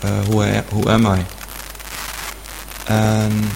who am I? And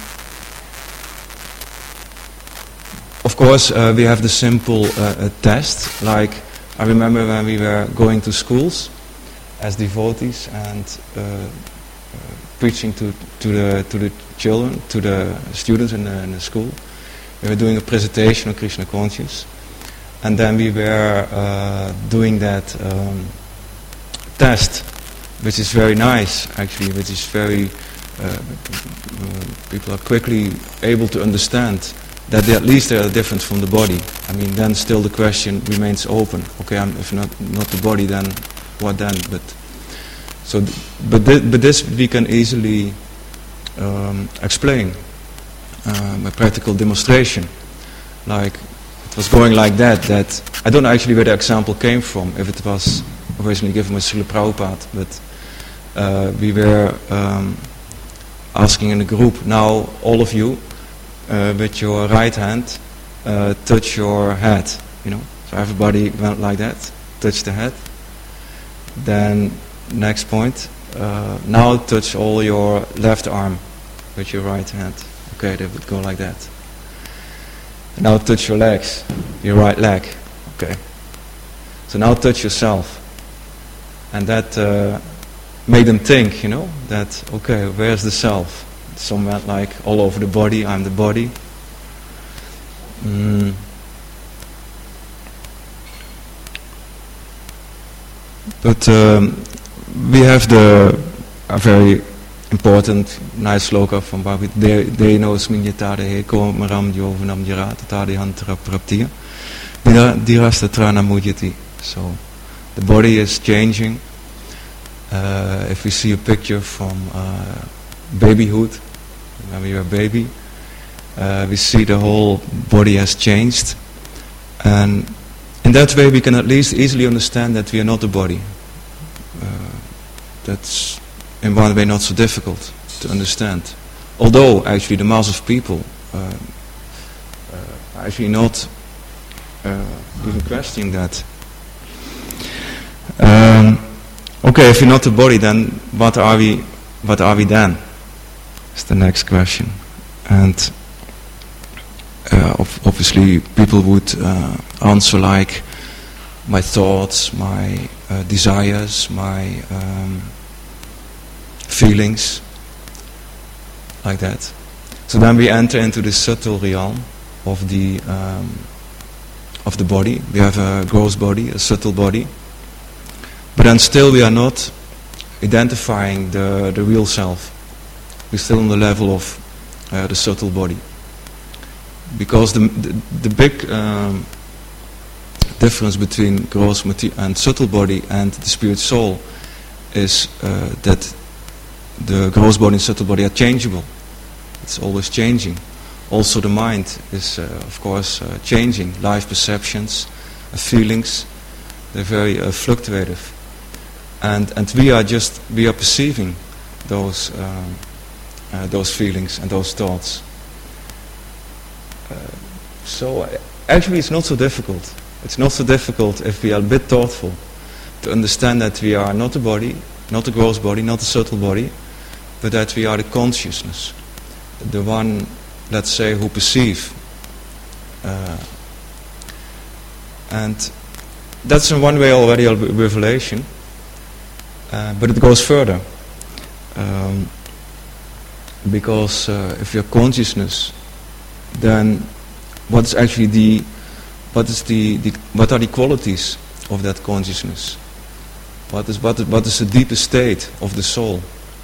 of course, we have the simple test. Like I remember when we were going to schools as devotees and preaching to the children, to the students in the school. We were doing a presentation on Krishna consciousness, and then we were doing that test, which is very nice actually, which is very people are quickly able to understand that they at least are different from the body. I mean, then still the question remains open. Okay, if not the body, then what then? But this we can easily explain by practical demonstration. Like it was going like that. That I don't know actually where the example came from. If it was originally given by Srila Prabhupada, but we were asking in a group. Now all of you, with your right hand, touch your head. You know, so everybody went like that, touch the head. Then next point. Now touch all your left arm with your right hand. Okay, they would go like that. Now touch your legs, your right leg. Okay. So now touch yourself. And that made them think, you know, that, okay, where's the self? Some went like all over the body, I'm the body. But we have a very important, nice sloka from Bhagavad Deno Sminyatade Heko Maram Yovanam Yara Tatadi Hantara Praptiya Dirasta Trana Mujyati. So the body is changing. If we see a picture from babyhood, when we were a baby, we see the whole body has changed. And in that way we can at least easily understand that we are not the body. That's in one way not so difficult to understand. Although actually the mass of people are actually not even questioning that. Okay, if you're not the body, then what are we then? Is the next question. And obviously people would answer like my thoughts, my desires, my feelings, like that. So then we enter into the subtle realm of the body. We have a gross body, a subtle body, but then still we are not identifying the real self. We're still on the level of the subtle body, because the big difference between gross and subtle body and the spirit soul is that the gross body and subtle body are changeable. It's always changing. Also the mind is of course changing. Life perceptions, feelings, they're very fluctuative. And we are perceiving those feelings and those thoughts. So actually it's not so difficult. It's not so difficult if we are a bit thoughtful to understand that we are not the body, not the gross body, not the subtle body, but that we are the consciousness, the one, let's say, who perceive. And that's in one way already a revelation, but it goes further. Because if you're consciousness, then what is actually what are the qualities of that consciousness? What is the deepest state of the soul?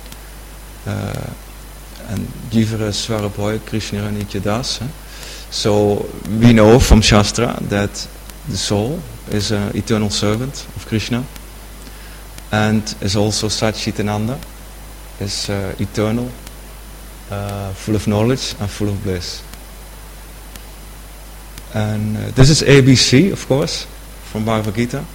And Jivara Svarabhoy Krishna Nitya Das. So we know from Shastra that the soul is an eternal servant of Krishna, and is also Satchitananda, is eternal, full of knowledge and full of bliss. And this is ABC, of course, from Bhagavad Gita.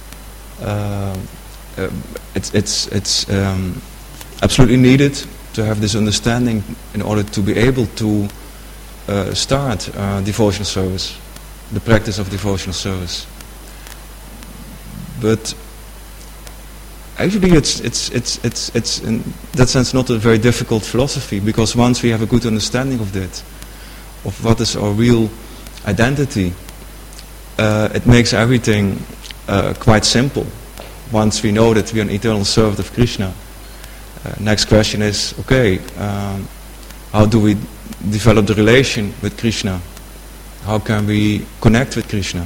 It's absolutely needed to have this understanding in order to be able to start devotional service, the practice of devotional service. But actually it's in that sense not a very difficult philosophy, because once we have a good understanding of that, of what is our real identity, it makes everything quite simple. Once we know that we are an eternal servant of Krishna, next question is, okay, how do we develop the relation with Krishna? How can we connect with Krishna?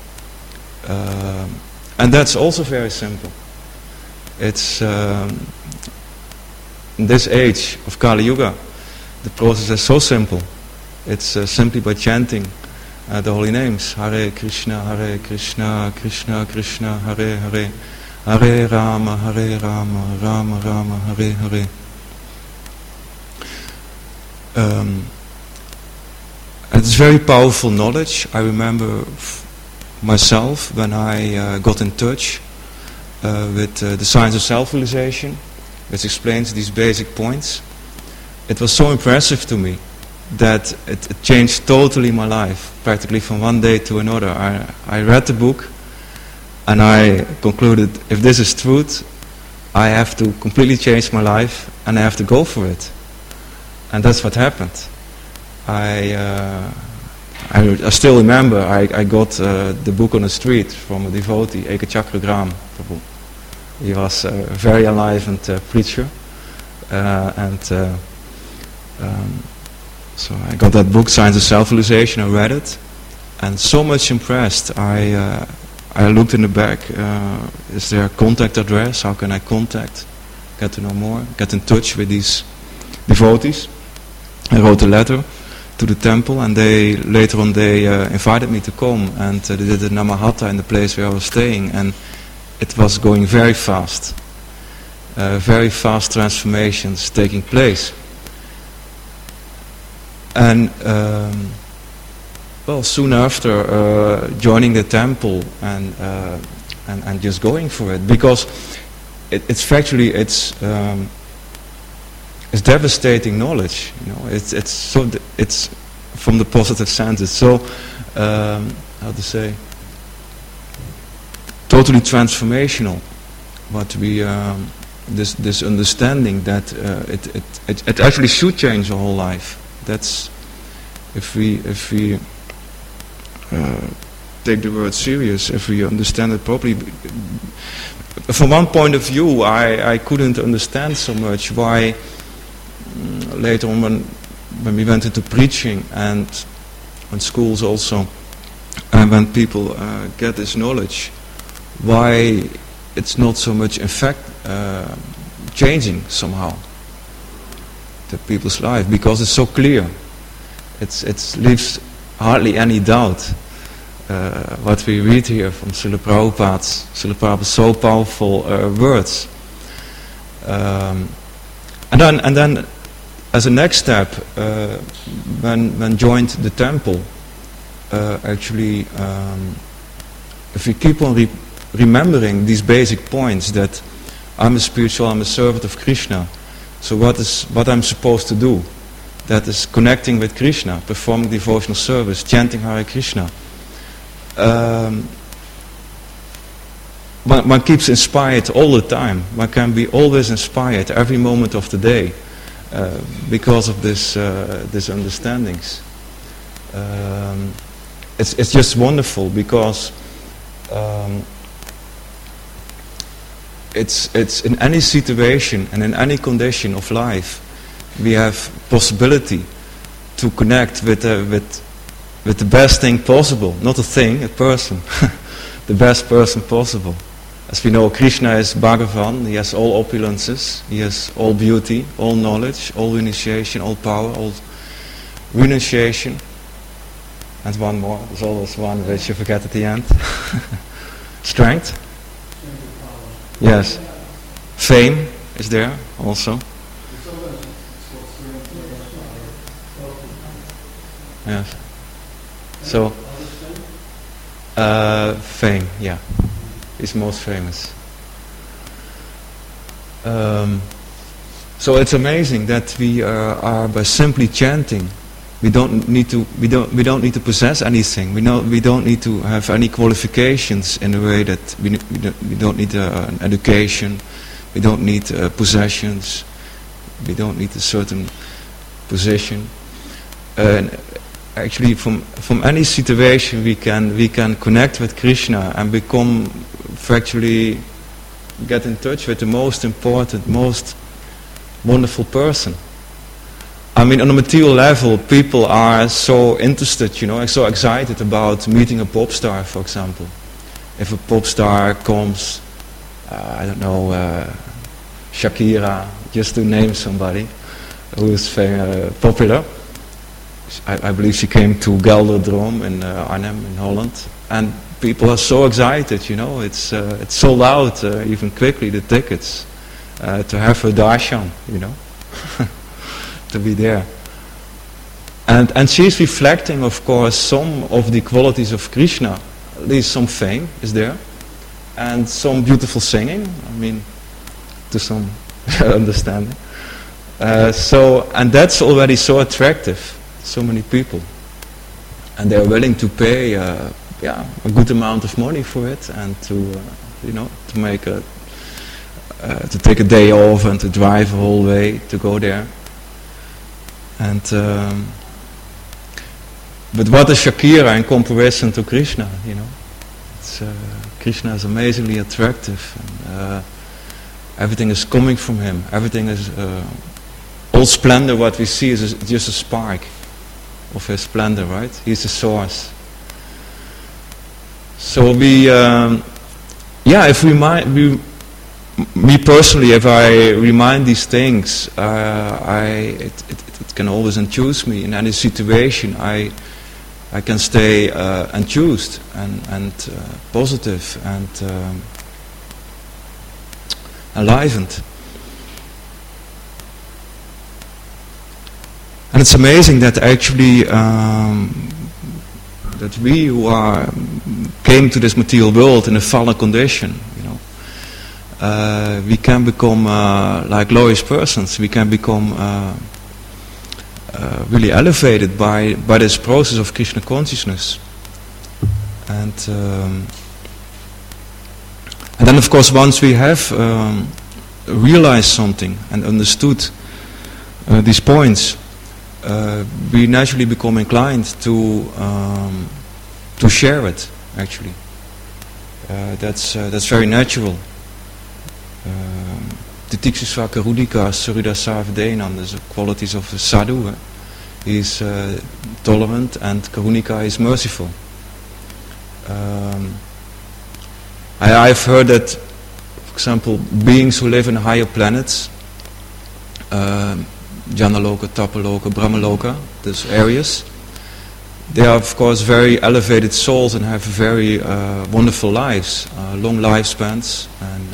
And that's also very simple. It's in this age of Kali Yuga, the process is so simple. It's simply by chanting the holy names: Hare Krishna, Krishna Krishna, Hare Hare, Hare Rama, Rama Rama, Hare Hare. It's very powerful knowledge. I remember myself when I got in touch with the science of self-realization, which explains these basic points. It was so impressive to me that it changed totally my life, practically from one day to another. I read the book and I concluded, if this is truth, I have to completely change my life and I have to go for it. And that's what happened. I still remember I got the book on the street from a devotee, Ekachakra Gram Prabhu. He was a very enlivened preacher, so I got that book, Science of Self-Realization. I read it, and so much impressed. I looked in the back. Is there a contact address? How can I contact? Get to know more. Get in touch with these devotees. I wrote a letter to the temple, and later on they invited me to come, and they did a Namahata in the place where I was staying, and it was going very fast. Very fast transformations taking place. And soon after joining the temple and just going for it, because it's factually it's devastating knowledge. You know, it's from the positive sense. It's so how to say, totally transformational. What we this understanding that it actually should change our whole life. That's if we take the word serious, if we understand it properly. From one point of view, I couldn't understand so much why later on when we went into preaching and in schools also, and when people get this knowledge, why it's not so much in fact changing somehow the people's life, because it's so clear. It leaves hardly any doubt what we read here from Srila Prabhupada's so powerful words. And then as a next step, when joined the temple, actually, if we keep on remembering these basic points, that I'm a spiritual, I'm a servant of Krishna, so what I'm supposed to do? That is connecting with Krishna, performing devotional service, chanting Hare Krishna. One keeps inspired all the time. One can be always inspired every moment of the day because of this understandings. It's just wonderful, because it's in any situation and in any condition of life, we have possibility to connect with the best thing possible, not a thing, a person, the best person possible. As we know, Krishna is Bhagavan. He has all opulences, he has all beauty, all knowledge, all initiation, all power, all renunciation, and one more. There's always one which you forget at the end. Strength. Yes. Fame is there also. Yes. So, fame, yeah, is most famous. So it's amazing that we are by simply chanting. We don't need to possess anything. We don't need to have any qualifications in a way that we don't need an education. We don't need possessions. We don't need a certain position. And actually, from any situation, we can connect with Krishna and become, actually, get in touch with the most important, most wonderful person. I mean, on a material level, people are so interested, so excited about meeting a pop star, for example. If a pop star comes, I don't know, Shakira, just to name somebody who is very popular. I believe she came to Gelderdroom in Arnhem in Holland, and people are so excited, it's sold out even quickly, the tickets, to have her darshan, to be there. And she's reflecting, of course, some of the qualities of Krishna. At least some fame is there, and some beautiful singing, to some understanding. And that's already so attractive, so many people. And they're willing to pay a good amount of money for it, and to take a day off and to drive a whole way to go there. And but what is Shakira in comparison to Krishna? Krishna is amazingly attractive, and everything is coming from him. Everything is all splendor. What we see is just a spark of his splendor, right? He's the source. So if me personally, if I remind these things, it can always enthuse me in any situation. I can stay enthused and positive and enlivened. And it's amazing that actually that we who came to this material world in a fallen condition, we can become like glorious persons. We can become really elevated by this process of Krishna consciousness. And then, of course, once we have realized something and understood these points, we naturally become inclined to share it. Actually, that's very natural. Titikshasva Karudika Suridasa Vedenam, the qualities of a sadhu. He is tolerant, and Karunika is merciful. I've heard that, for example, beings who live in higher planets, Janaloka, Tapaloka, Brahmaloka, those areas, they are of course very elevated souls and have very wonderful lives, long lifespans.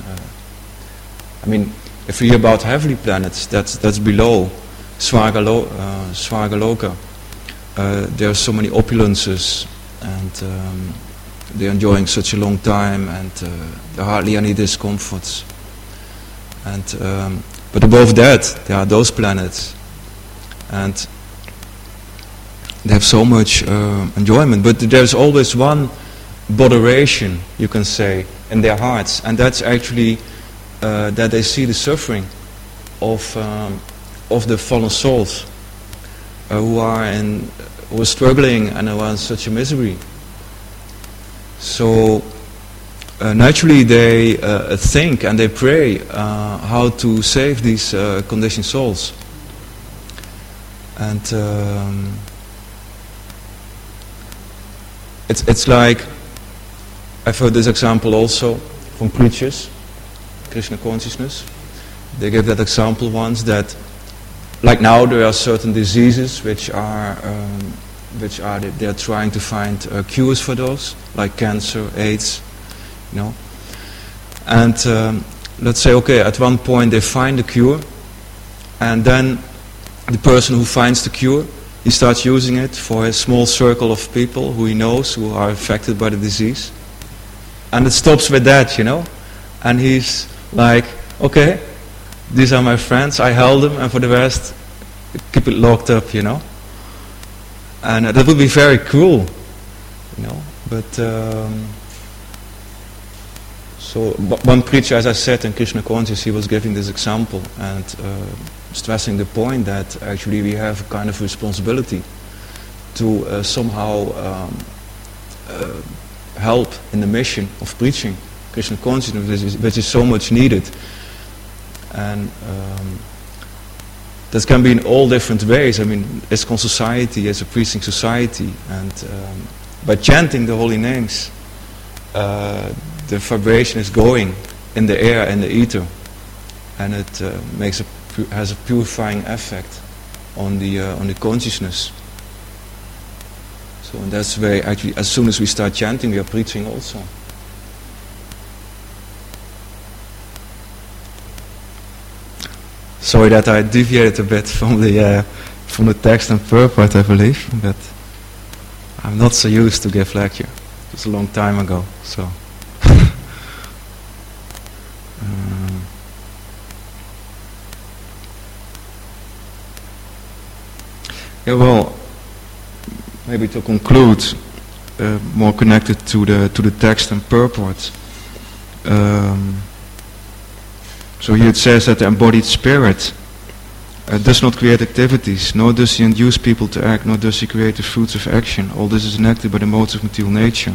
And if we hear about heavenly planets, that's below Svargaloka. There are so many opulences, and they're enjoying such a long time, and there are hardly any discomforts. And but above that, there are those planets, and they have so much enjoyment. But there's always one botheration, you can say, in their hearts, and that's actually that they see the suffering of the fallen souls who are struggling and who are in such a misery. So naturally they think and they pray how to save these conditioned souls. And it's like, I've heard this example also from preachers, Krishna consciousness. They give that example once that, like now, there are certain diseases which are they're trying to find cures for those, like cancer, AIDS, And let's say, okay, at one point they find the cure, and then the person who finds the cure, he starts using it for a small circle of people who he knows who are affected by the disease, and it stops with that, And he's like, okay, these are my friends, I held them, and for the rest, keep it locked up, And that would be very cruel, But So one preacher, as I said, in Krishna Conscious, he was giving this example and stressing the point that actually we have a kind of responsibility to somehow help in the mission of preaching Krishna consciousness, which is so much needed. And that can be in all different ways. I mean, ISKCON society is a preaching society, and by chanting the holy names, the vibration is going in the air and the ether, and it has a purifying effect on the consciousness. So in that's way, actually, as soon as we start chanting, we are preaching also. Sorry that I deviated a bit from the text and purport, I believe, but I'm not so used to give lecture. It was a long time ago, so. Yeah, well, maybe to conclude, more connected to the text and purport. So here it says that the embodied spirit does not create activities, nor does he induce people to act, nor does he create the fruits of action. All this is enacted by the modes of material nature.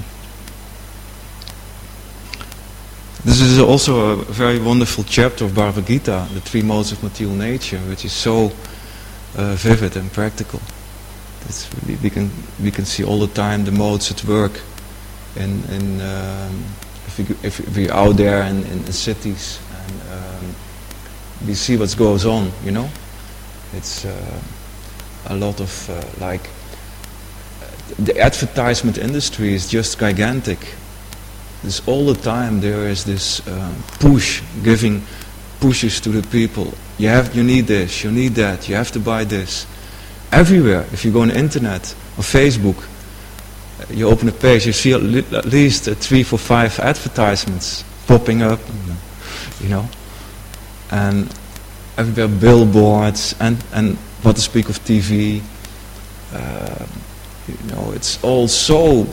This is also a very wonderful chapter of Bhagavad Gita, the three modes of material nature, which is so vivid and practical. We can see all the time the modes at work if we're out there in cities, and we see what goes on, you know. It's a lot of like the advertisement industry is just gigantic. There's all the time there is this giving pushes to the people. You need this, you need that, you have to buy this. Everywhere, if you go on the internet or Facebook, you open a page, you see at least 3, 4, 5 advertisements popping up, you know, and everywhere billboards and what to speak of TV. You know, it's all so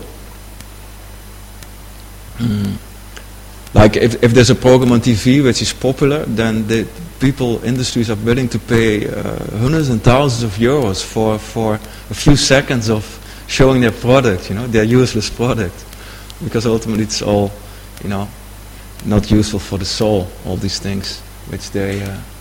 like if there's a program on TV which is popular, then the industries are willing to pay hundreds and thousands of euros for a few seconds of showing their product, you know, their useless product, because ultimately it's all, you know, not useful for the soul, all these things which they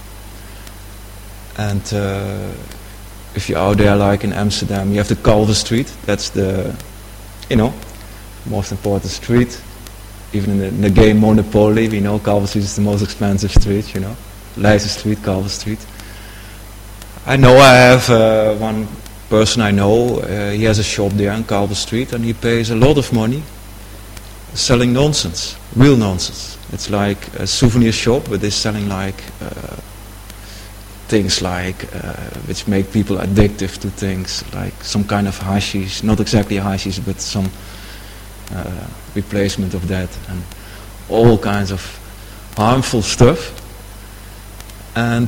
if you're out there like in Amsterdam, you have the Kalver Street. That's the, you know, most important street. Even in the game Monopoly, we know Kalver Street is the most expensive street, you know. Leijzer Street, Kalver Street. I have one person I know, he has a shop there on Kalver Street, and he pays a lot of money selling nonsense, real nonsense. It's like a souvenir shop, but they're selling like things like which make people addictive to things, like some kind of hashish, not exactly hashish, but some replacement of that, and all kinds of harmful stuff. And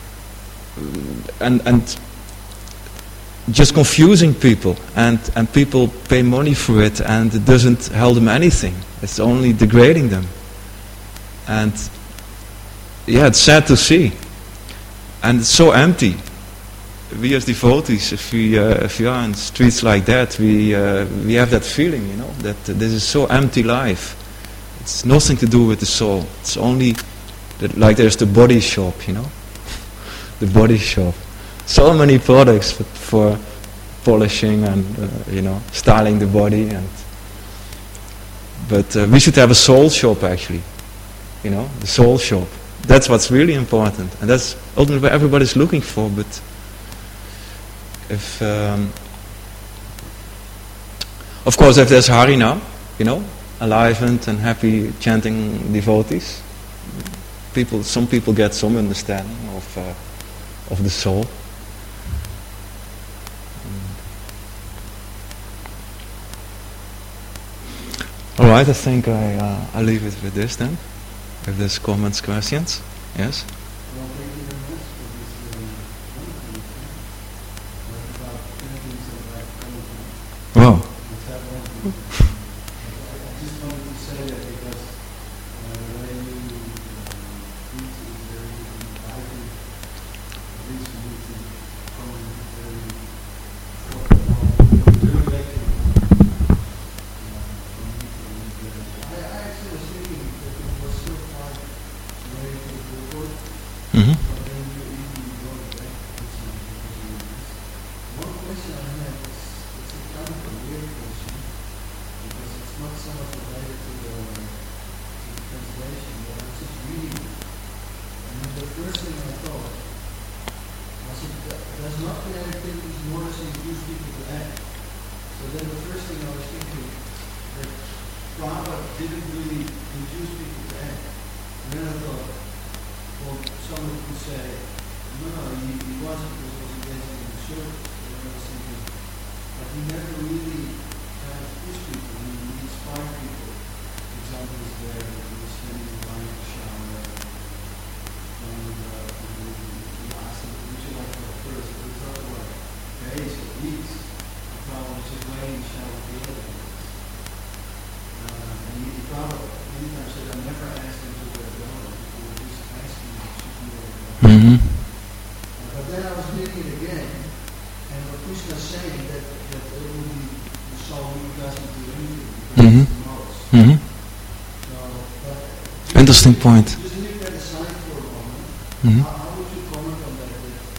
just confusing people, and people pay money for it, and it doesn't help them anything. It's only degrading them. And yeah, it's sad to see. And it's so empty. We as devotees, if we are in streets like that, we have that feeling, you know, that this is so empty life. It's nothing to do with the soul. It's only that, like there's the body shop, you know, the body shop. So many products for polishing and you know, styling the body, but we should have a soul shop actually, you know, the soul shop. That's what's really important, and that's ultimately what everybody's looking for. But if, of course, if there's Harina, you know, enlivened and happy chanting devotees, some people get some understanding of the soul. All right, I think I'll leave it with this then. If there's comments, questions, yes. I Wow. just wanted to say that because Interesting point. Just leave that aside for a moment. How would you comment on that?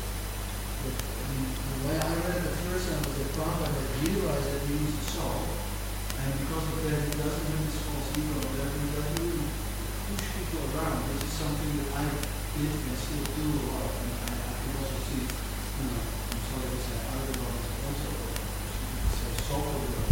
The way I read the first time was that Prabhupada had realized that he needs a soul, and because of that he doesn't have this false ego, that he doesn't really push people around. This is something that I did and still do a lot, and I can also see, I'm sorry to say, other brothers also say soul.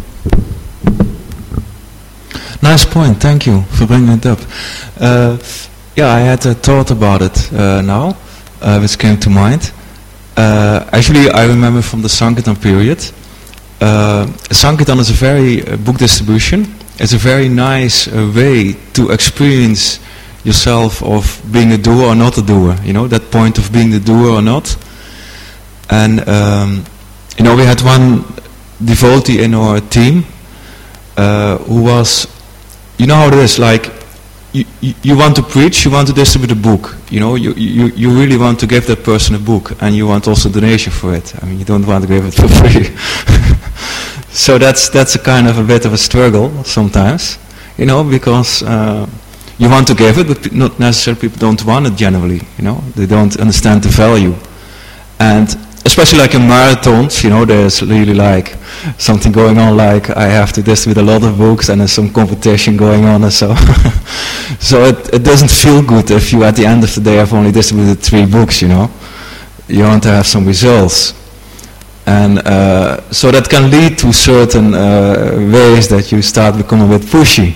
Nice point, thank you for bringing it up. I had a thought about it now, which came to mind. Actually, I remember from the Sankirtan period. Sankirtan is a very book distribution. It's a very nice way to experience yourself of being a doer or not a doer. You know, that point of being the doer or not. And we had one devotee in our team who was. You know how it is, like, you want to preach, you want to distribute a book, you really want to give that person a book, and you want also donation for it. I mean, you don't want to give it for free. So that's a kind of a bit of a struggle sometimes, because you want to give it, but not necessarily people don't want it generally, they don't understand the value. And especially like in marathons, there's really like something going on, like I have to distribute a lot of books and there's some competition going on and so. So it doesn't feel good if you at the end of the day have only distributed 3 books, You want to have some results. And so that can lead to certain ways that you start becoming a bit pushy.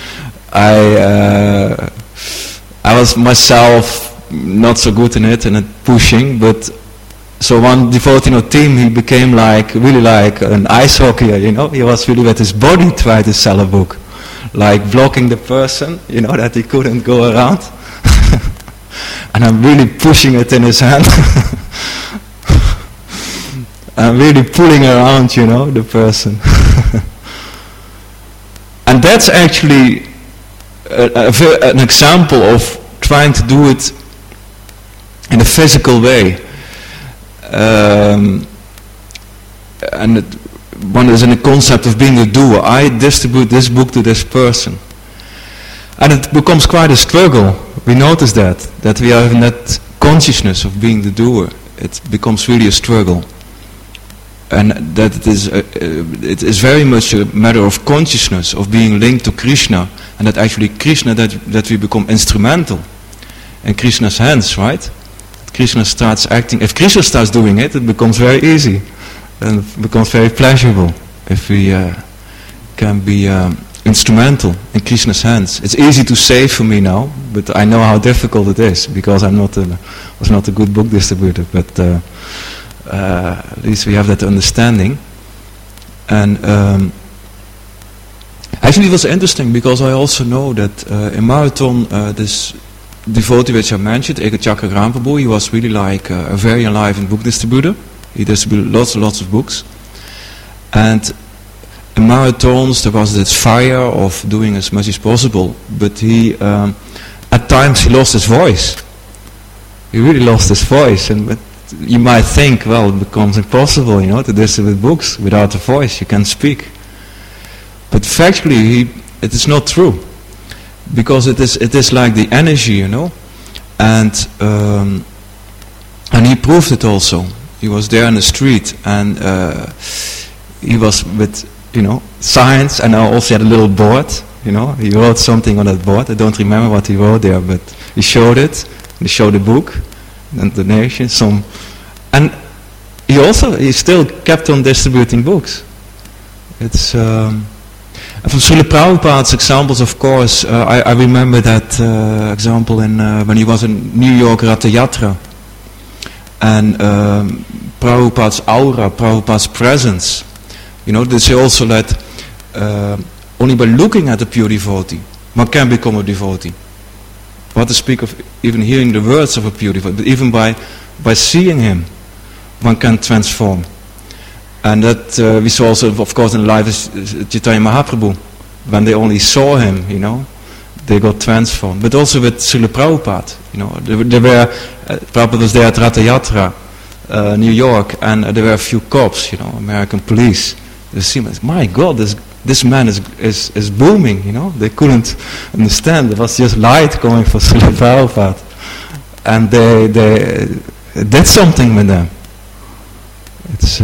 I was myself not so good in it pushing, but so one devotee in our team, he became really like an ice hockeyer, He was really with his body trying to sell a book. Like blocking the person, that he couldn't go around. And I'm really pushing it in his hand. I'm really pulling around, the person. And that's actually an example of trying to do it in a physical way. And one is in the concept of being a doer. I distribute this book to this person. And it becomes quite a struggle. We notice that we are in that consciousness of being the doer. It becomes really a struggle. And that it is very much a matter of consciousness, of being linked to Krishna. And that actually Krishna, that we become instrumental in Krishna's hands, right? Krishna starts acting. If Krishna starts doing it, it becomes very easy and it becomes very pleasurable if we can be instrumental in Krishna's hands. It's easy to say for me now, but I know how difficult it is because I was not a good book distributor. But at least we have that understanding. And actually, it was interesting because I also know that in Marathon this devotee which I mentioned, Ekachakra Gramaprabhu, he was really like a very enlivened book distributor. He distributed lots and lots of books. And in marathons there was this fire of doing as much as possible, but he at times he lost his voice. He really lost his voice, and but you might think, well, it becomes impossible, to distribute books without a voice. You can't speak. But factually, it is not true, because it is like the energy, and he proved it also. He was there in the street, and he was with science, and I also had a little board. He wrote something on that board. I don't remember what he wrote there, but he showed it. He showed the book and the nation, and he still kept on distributing books. It's and from Srila Prabhupada's examples, of course, I remember that example when he was in New York Ratha Yatra, and Prabhupada's aura, Prabhupada's presence. They say also that only by looking at a pure devotee, one can become a devotee. What to speak of even hearing the words of a pure devotee, but even by seeing him, one can transform. And that we saw also, of course, in the life of Chaitanya Mahaprabhu. When they only saw him, they got transformed. But also with Srila Prabhupada, there were, Prabhupada was there at Ratha Yatra, New York, and there were a few cops, American police. They seemed, my God, this man is booming, They couldn't understand. There was just light coming from Srila Prabhupada. And they did something with them. It's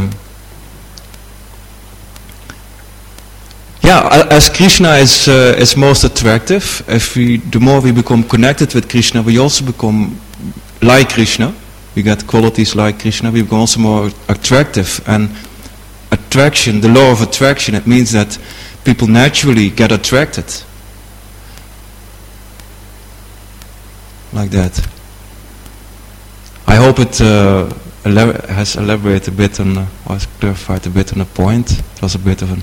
as Krishna is most attractive, the more we become connected with Krishna, we also become like Krishna. We get qualities like Krishna. We become also more attractive. And attraction, the law of attraction, it means that people naturally get attracted. Like that. I hope it has elaborated a bit on, or clarified a bit on the point. It was a bit of an...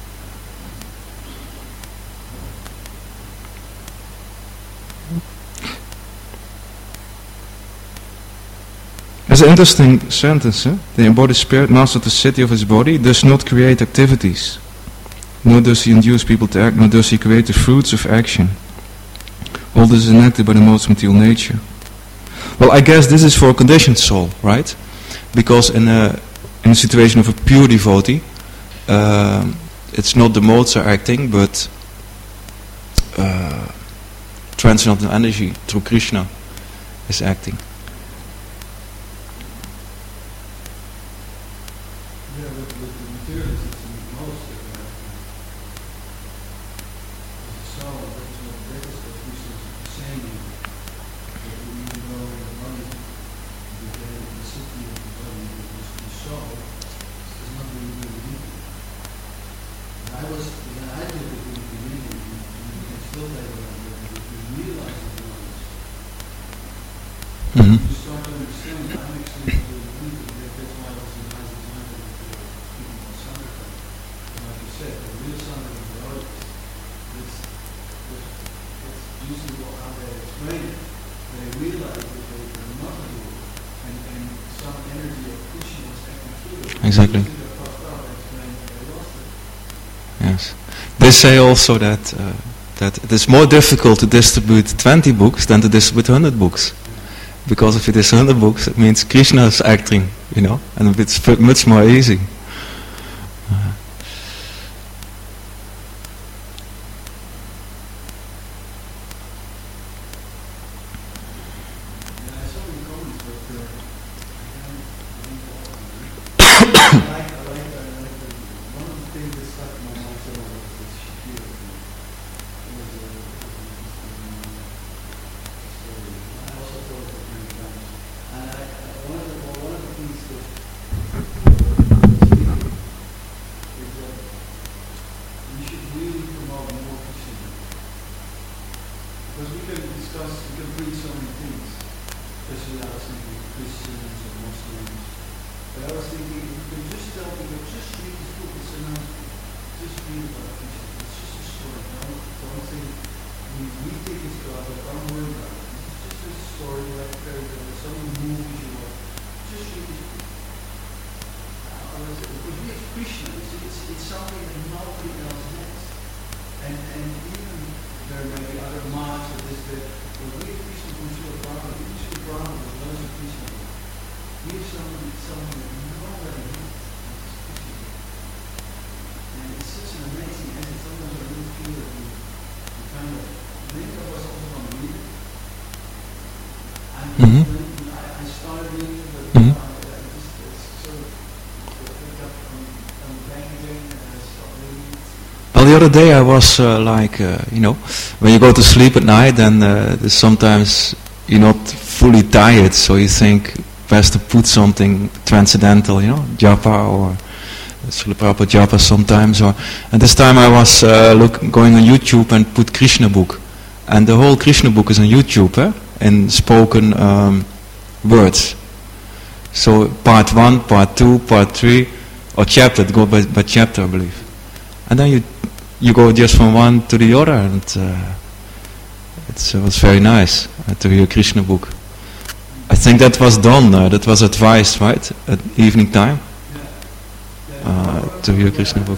There's an interesting sentence, The embodied spirit masters the city of his body, does not create activities. Nor does he induce people to act, nor does he create the fruits of action. All this is enacted by the most material nature. Well, I guess this is for a conditioned soul, right? Because in a situation of a pure devotee, it's not the modes are acting, but transcendental energy through Krishna is acting. Exactly. Yes. They say also that it is more difficult to distribute 20 books than to distribute 100 books. Because if it is 100 books, it means Krishna is acting, and it's much more easy. Krishna, it's something that something that nobody knows. And it's such an amazing essence. Sometimes I really feel that we kind of, many of us also want to read it. I started reading it, but I just sort of picked up from the back again and I stopped reading it. Well, the other day I was when you go to sleep at night, then sometimes you're not fully tired, so you think best to put something transcendental, japa or Srila Prabhupada japa sometimes. And this time I was going on YouTube and put Krishna book, and the whole Krishna book is on YouTube, in spoken words. So part 1, part 2, part 3, or chapter, go by chapter, I believe. And then you go just from one to the other, and it was very nice to hear Krishna book. I think that was done, that was advised, right, at evening time, to hear Krishna book.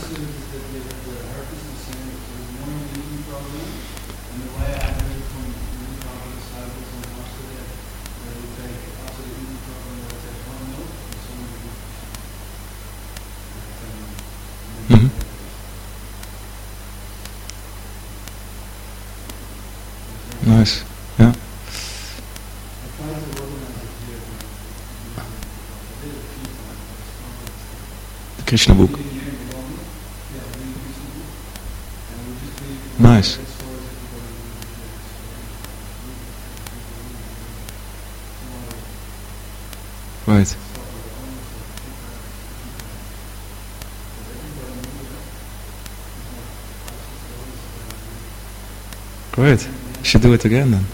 Nice, yeah. The Krishna book. Nice. Right. Great. Should do it again then.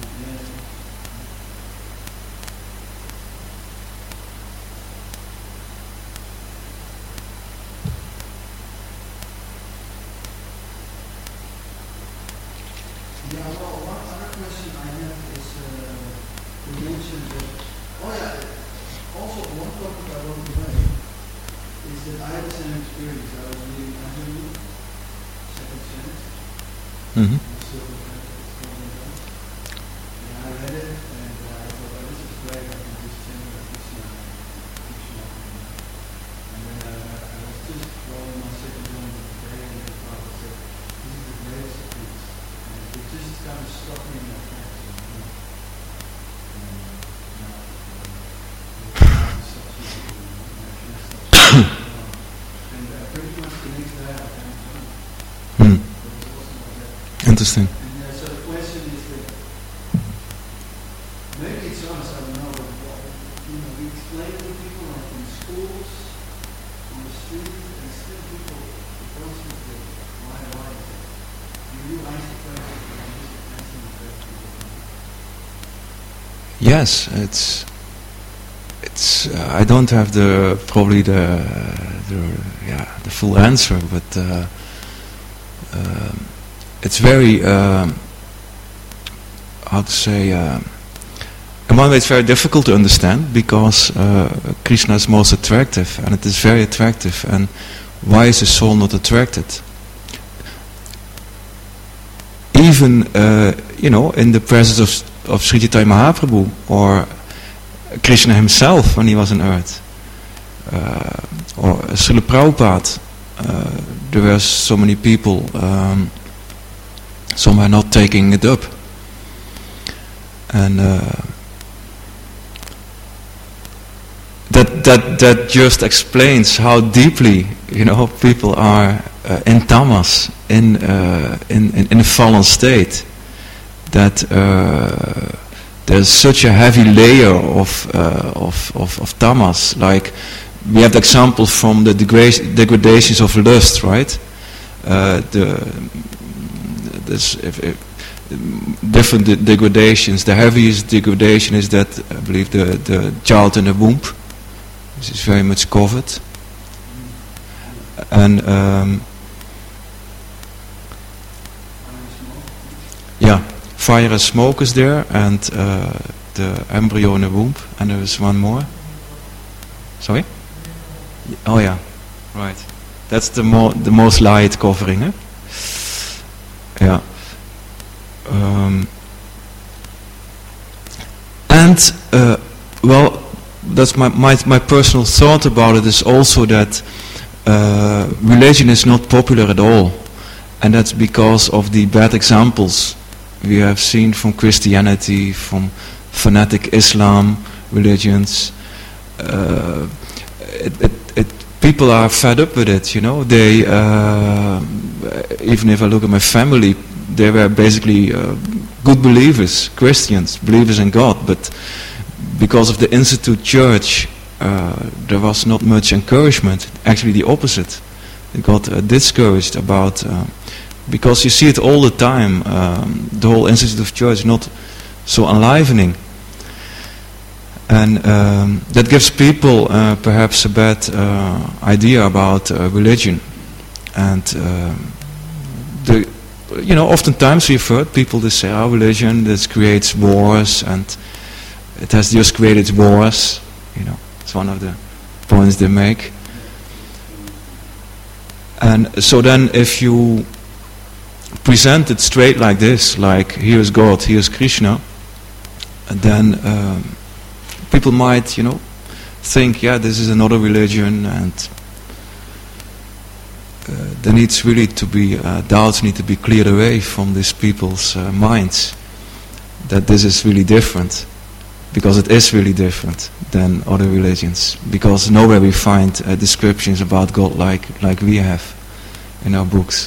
Yeah, well, one other question I have is, you mentioned that, also one topic I wrote today is that I had the same experience. I was reading Anjali, second chance, and I read it, and I thought, oh, this is great, I can just sing Krishna. And then I was just rolling my second one of the day, and the Prabhupada said, this is the greatest of things. It just kind of struck me in that fashion. And pretty much the next day I found it. Interesting. And so the question is that maybe it's honest, I don't know, but we explain to people like in schools, on the street, and still people don't speak the why is it? You realize the question. Yes, it's. I don't have probably the full answer, but it's very how to say. In one way, it's very difficult to understand because Krishna is most attractive, and it is very attractive. And why is the soul not attracted? Even in the presence of Sri Chaitanya Mahaprabhu or Krishna himself when he was on earth, or Srila Prabhupada, there were so many people. Some are not taking it up, and that just explains how deeply people are in tamas, in a fallen state. That there's such a heavy layer of tamas. Like we have the example from the degradations of lust, right? Different degradations. The heaviest degradation is that, I believe, the child in the womb, which is very much covered. And fire and smoke is there, and the embryo in the womb, and there is one more. Sorry? Oh yeah, right. That's the most light covering, eh? Yeah. And that's my personal thought about it is also that religion is not popular at all, and that's because of the bad examples we have seen from Christianity, from fanatic Islam religions. People are fed up with it, you know. They, even if I look at my family, they were basically good believers, Christians, believers in God, but because of the Institute Church, there was not much encouragement. Actually, the opposite. They got discouraged about, because you see it all the time. The whole Institute of Church not so enlivening, and that gives people perhaps a bad idea about religion. And oftentimes we've heard people that say, "Oh, religion this creates wars, and it has just created wars." You know, it's one of the points they make. And so then, if you present it straight like this, like here's God, here's Krishna, and then people might, think, yeah, this is another religion, and there needs really to be doubts need to be cleared away from these people's minds that this is really different, because it is really different than other religions, because nowhere we find descriptions about God like we have in our books.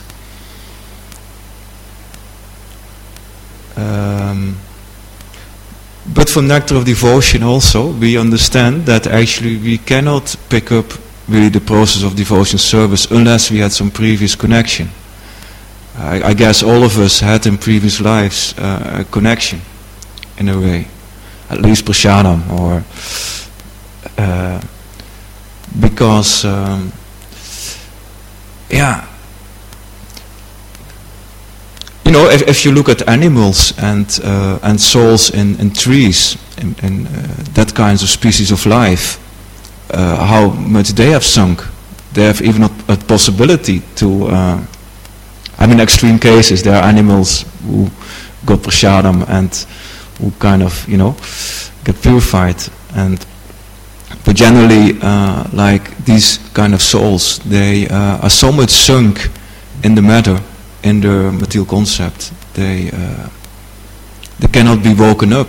But from Nectar of Devotion also, we understand that actually we cannot pick up really the process of devotion service unless we had some previous connection. I guess all of us had in previous lives a connection, in a way. At least prasadam, or because if you look at animals and souls in trees, in that kinds of species of life, how much they have sunk. They have even a possibility to. Extreme cases. There are animals who got prasadam and who kind of, get purified. But generally, like these kind of souls, they are so much sunk in the matter, in the material concept, they cannot be woken up.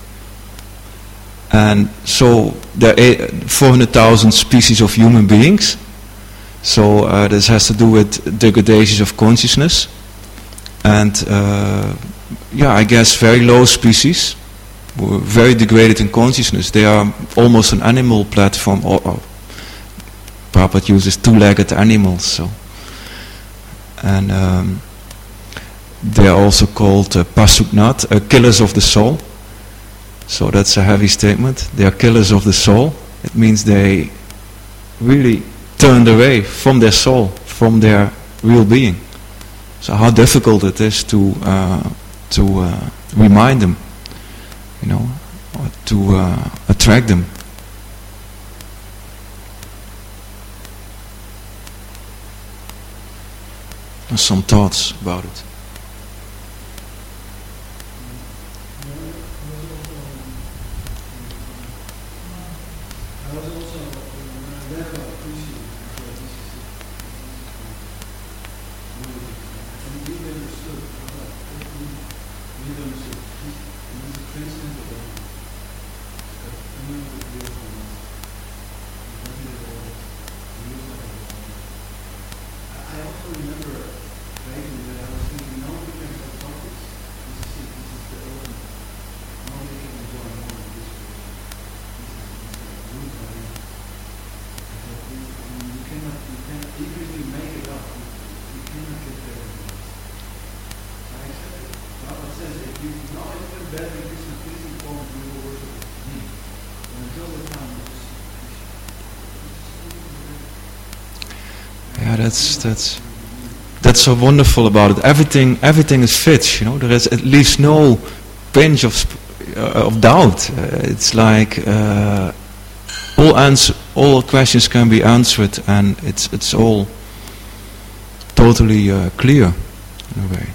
And so there are 400,000 species of human beings. So this has to do with degradations of consciousness. And I guess very low species, were very degraded in consciousness. They are almost an animal platform, or Prabhupada uses two-legged animals. So. And they are also called pasuknat, killers of the soul. So that's a heavy statement. They are killers of the soul. It means they really turned away from their soul, from their real being. So how difficult it is to remind them, or to attract them. Some thoughts about it. That's so wonderful about it. Everything is fit. It leaves no pinch of doubt. It's like all questions can be answered, and it's all totally clear in a way.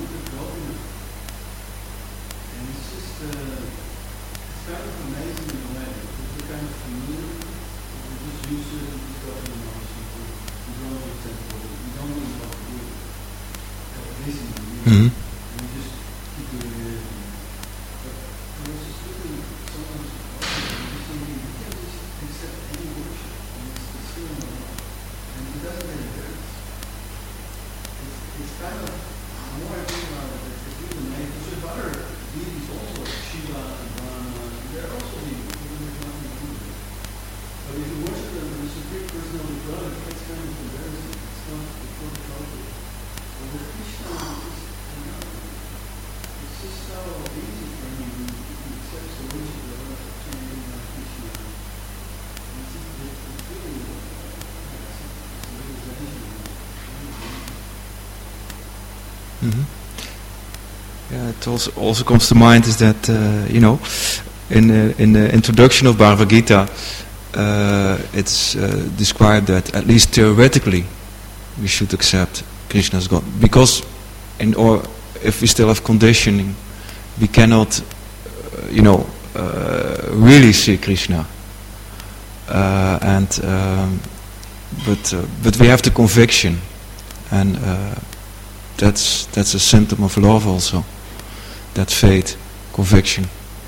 It's kind of amazing. kind of familiar. You just use it and just go to the knowledge. You don't know what's temple. You don't know what to do. Basically, Mm-hmm. and you just keep doing it. But I was just looking sometimes, just thinking, you can't just accept any worship. And it's still in the law. And it doesn't make a difference. It's kind of, the more I think about it, it's even made, there's other deities also, Shiva and Brahma, and they're also deities, even there's nothing to do with it. But if you worship them as a supreme personality of God, it's kind of embarrassing. It's not appropriate. But with Krishna, it's just so easy for me to accept the worship of God, chanting like Krishna. It's really, it's a realization. Mm-hmm. Yeah, it also comes to mind is that in the introduction of Bhagavad Gita, it's described that at least theoretically we should accept Krishna as God, because if we still have conditioning, we cannot really see Krishna, but we have the conviction, and that's a symptom of love also, that faith, conviction.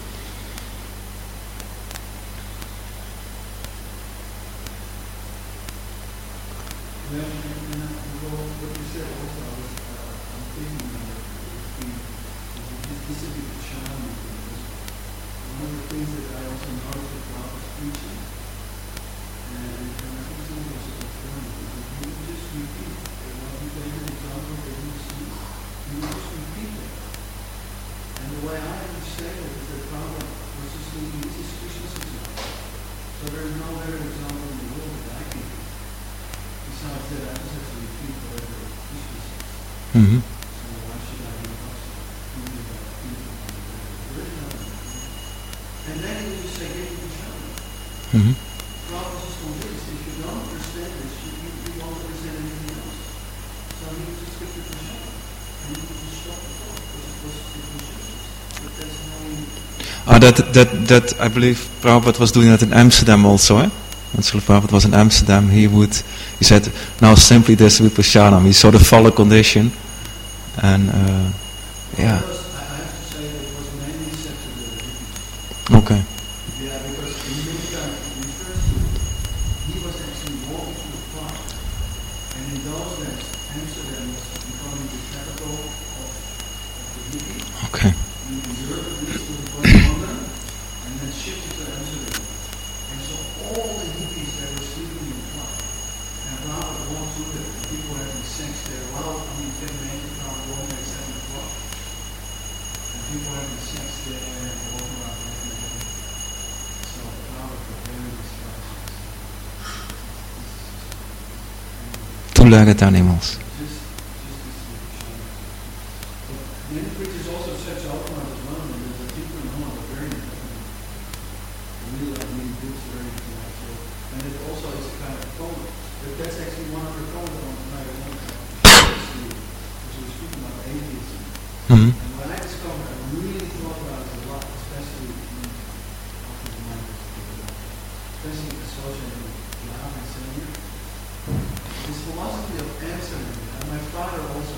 Mm-hmm. And then you just say, give me the Mm-hmm. Prabhupada just told this, if you don't understand this, you won't understand anything else. So you need to stick to the show. And you need to stop the thought, because it was but that's how you... That I believe Prabhupada was doing that in Amsterdam also, eh? When Srila Prabhupada was in Amsterdam, he said, now simply this Vipashanam. He saw the follow condition, and yeah. I have to say that it was mainly said to the hippies. Okay. Yeah, because in America, refers to, he was actually walking through the park, and in those days, Amsterdam was becoming the capital of the hippies. Okay. In Europe, at least, was going on London, and then shifted to Amsterdam. And so all the hippies that were sleeping in the park, and Prabhupada walked through there, and people having sex there. Well, I mean, can make it now going at 7 o'clock. And people having sex there and walking around like that. So Prabhupada very disgusting. Toeleggen aan immers. The preachers also said to Alphamart as well, because the people in Holland are very really good, very intellectual. And it also is a kind of poem. But that's actually one of the poems on tonight. Because we were speaking about atheism. Mm-hmm. And what I discovered, I really thought about it a lot, especially especially associated with Lama and Senior. This philosophy of Amsterdam, and my father also,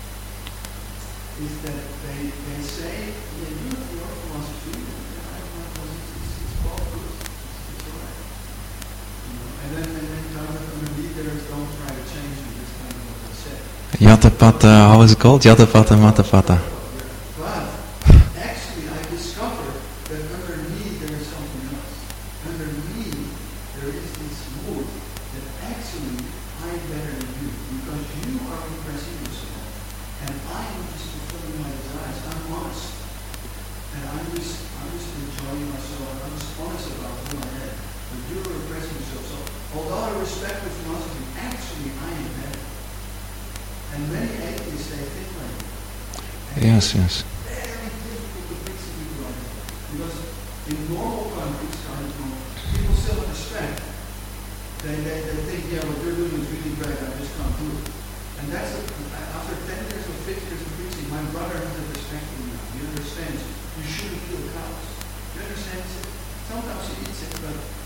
is that they say, yeah, you have your philosophy, I have my philosophy, it's all good, it's all right. And then Jonathan and leaders don't try to change me, that's kind of what they say. Yatapata, how is it called? Yatapata, Matapata. But actually I discovered that underneath there is something else. Underneath there is this mood that actually I'm better than you, because you are impressing yourself. And I am just fulfilling my desires. I'm honest. And I'm just enjoying myself. I'm just honest about who I am. But you're repressing yourself. So although I respect the philosophy, actually I am better. And many atheists they think like that. Yes. Very difficult to fix people like that. Because in normal countries, people still have respect. They think, yeah, what you're doing is really great, I just can't do it. And that's after 10 years or 50 years of preaching, my brother has a respect for me now. He understands you shouldn't kill cows. He understands it. Sometimes he eats it, but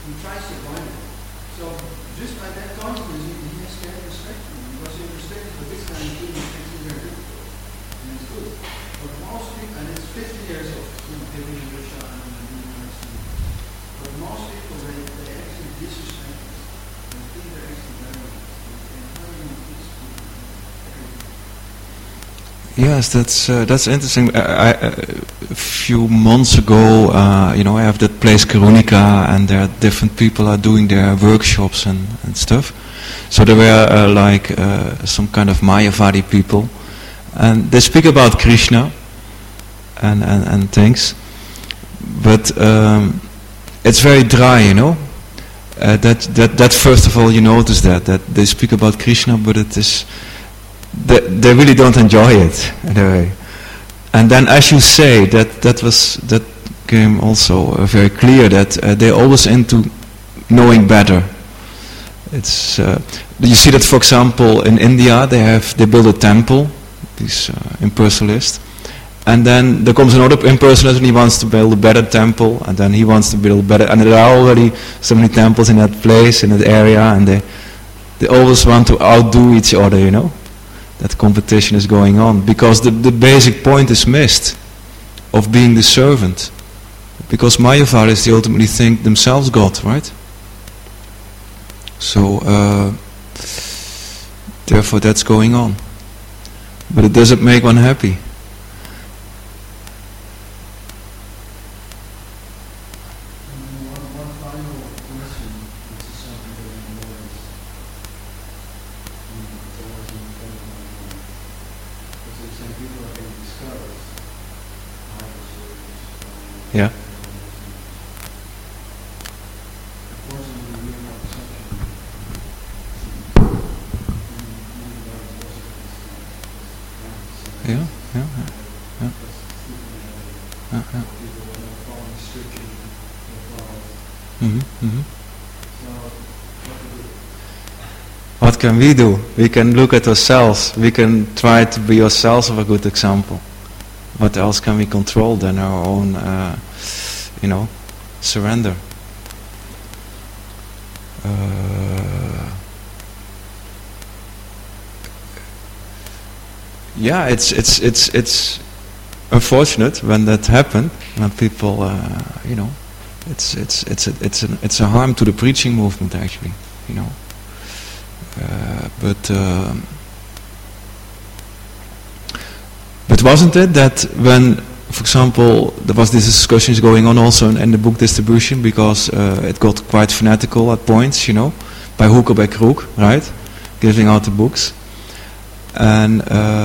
he tries to avoid it. So just by that confidence, he has to have respect for him, because he respects for this kind of thing, he makes it very difficult. And it's good. But most people, and it's 50 years of giving a good shot and doing nice things. But most people, they actually disrespect us. They think they're actually very nice. And how you teach people everything? Yes, that's interesting. A few months ago, I have that place Karunika, and there are different people are doing their workshops and stuff. So there were some kind of Mayavadi people, and they speak about Krishna and things, but it's very dry, that first of all you notice that they speak about Krishna, but it is they really don't enjoy it in a way. And then, as you say, that came also very clear that they're always into knowing better. It's you see that, for example, in India they build a temple, these impersonalists, and then there comes another impersonalist and he wants to build a better temple, and then he wants to build better, and there are already so many temples in that place, in that area, and they always want to outdo each other, That competition is going on because the basic point is missed of being the servant. Because Mayavadis, they ultimately think themselves God, right? So, therefore that's going on. But it doesn't make one happy. One final question, which is something that I'm always in front of my mind. Because some people are getting discouraged. Yeah. Unfortunately, we are not perception. Yeah. People are not following scripture. What can we do? We can look at ourselves. We can try to be ourselves a good example. What else can we control than our own, surrender? It's unfortunate when that happened. When people, it's a harm to the preaching movement actually, But wasn't it that when, for example, there was these discussions going on also in the book distribution, because it got quite fanatical at points, by hook or by crook, right? Giving out the books. And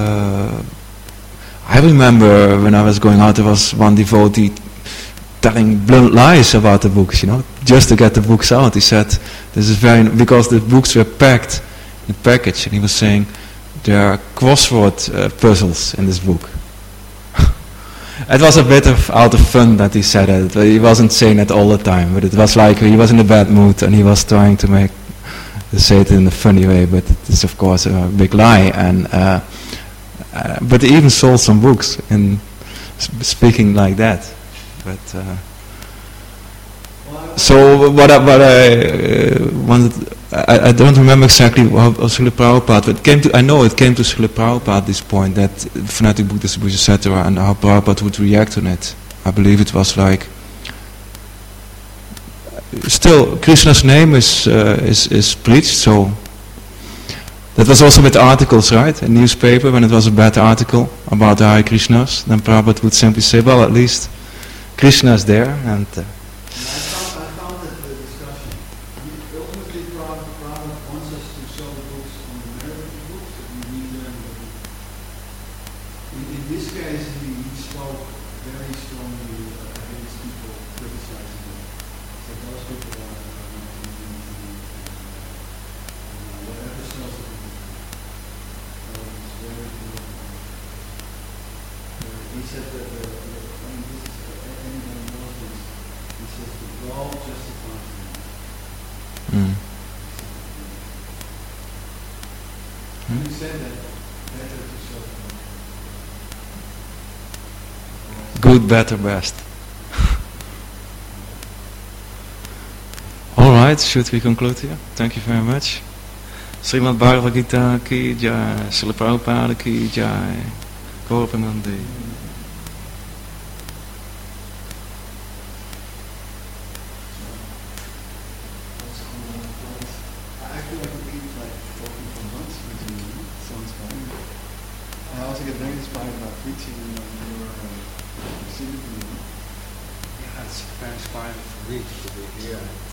I remember when I was going out, there was one devotee telling blunt lies about the books, just to get the books out. He said, this is because the books were packed in a package, and he was saying, there are crossword puzzles in this book. It was a bit out of fun that he said it. He wasn't saying it all the time, but it was like he was in a bad mood and he was trying to say it in a funny way, but it's of course a big lie. And but he even sold some books in speaking like that. But so what I wanted, I don't remember exactly how Srila Prabhupada, but I know it came to Srila Prabhupada at this point, that fanatic book distribution, etc., and how Prabhupada would react on it. I believe it was like, still Krishna's name is preached, so that was also with articles, right? In newspaper, when it was a bad article about the Hare Krishnas, then Prabhupada would simply say, well, at least Krishna is there, and I found that the discussion, ultimately Prabhupada wants us to sell the books on the merit of the books, that we read them. In this case, he spoke very strongly against people criticizing them. So those people are whatever sells the book. So it's very important. He said that anyone knows this. He says the law justifies them. He said that better to suffer. good, better, best. right, should we conclude here? Thank you very much. Srimad Bhagavad Gita ki jai, Srila Prabhupada ki jai, Gaurapanandi. I feel like we keep like talking for months with you, so inspiring. I also get very inspired about preaching and your receiving. Yeah, it's very inspiring for me to be here.